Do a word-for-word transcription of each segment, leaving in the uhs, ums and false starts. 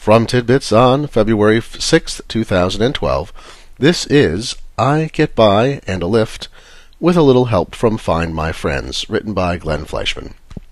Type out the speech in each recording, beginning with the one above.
From Tidbits on February sixth, two thousand twelve, this is I Get By and a Lift with a little help from Find My Friends, written by Glenn Fleischman.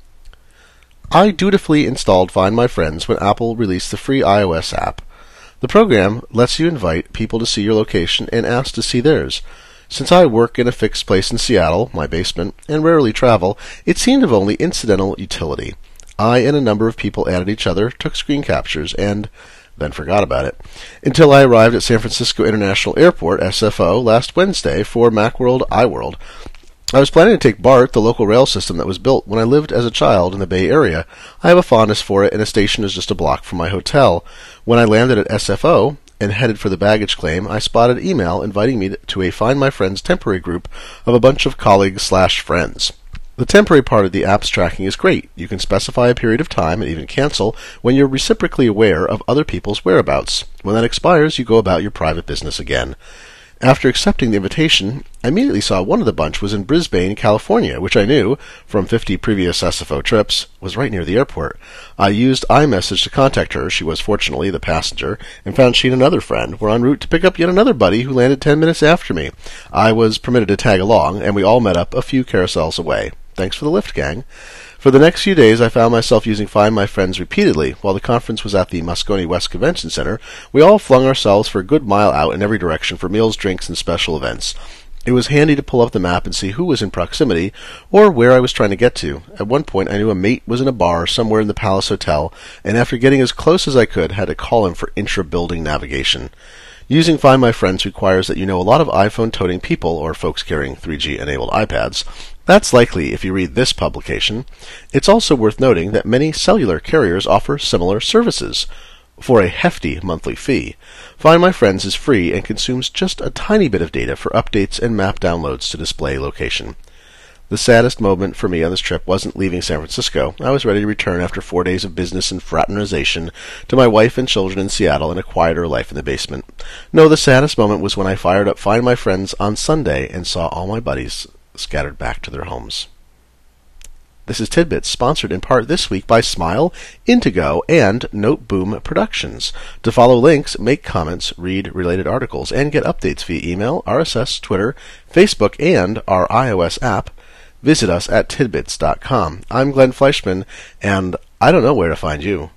I dutifully installed Find My Friends when Apple released the free iOS app. The program lets you invite people to see your location and ask to see theirs. Since I work in a fixed place in Seattle, my basement, and rarely travel, it seemed of only incidental utility. I and a number of people added each other, took screen captures, and then forgot about it, until I arrived at San Francisco International Airport, S F O, last Wednesday for Macworld iWorld. I was planning to take BART, the local rail system that was built when I lived as a child in the Bay Area. I have a fondness for it, and a station is just a block from my hotel. When I landed at S F O and headed for the baggage claim, I spotted an email inviting me to a Find My Friends temporary group of a bunch of colleagues slash friends. The temporary part of the app's tracking is great. You can specify a period of time and even cancel when you're reciprocally aware of other people's whereabouts. When that expires, you go about your private business again. After accepting the invitation, I immediately saw one of the bunch was in Brisbane, California, which I knew, from fifty previous S F O trips, was right near the airport. I used iMessage to contact her. She was fortunately the passenger, and found she and another friend were en route to pick up yet another buddy who landed ten minutes after me. I was permitted to tag along, and we all met up a few carousels away. Thanks for the lift, gang. For the next few days, I found myself using Find My Friends repeatedly. While the conference was at the Moscone West Convention Center, we all flung ourselves for a good mile out in every direction for meals, drinks, and special events. It was handy to pull up the map and see who was in proximity, or where I was trying to get to. At one point, I knew a mate was in a bar somewhere in the Palace Hotel, and after getting as close as I could, had to call him for intra-building navigation. Using Find My Friends requires that you know a lot of iPhone-toting people, or folks carrying three G-enabled iPads. That's likely if you read this publication. It's also worth noting that many cellular carriers offer similar services for a hefty monthly fee. Find My Friends is free and consumes just a tiny bit of data for updates and map downloads to display location. The saddest moment for me on this trip wasn't leaving San Francisco. I was ready to return after four days of business and fraternization to my wife and children in Seattle and a quieter life in the basement. No, the saddest moment was when I fired up Find My Friends on Sunday and saw all my buddies scattered back to their homes. This is Tidbits, sponsored in part this week by Smile, Intego, and Noteboom Productions. To follow links, make comments, read related articles, and get updates via email, R S S, Twitter, Facebook, and our iOS app, visit us at tidbits dot com. I'm Glenn Fleischman, and I don't know where to find you.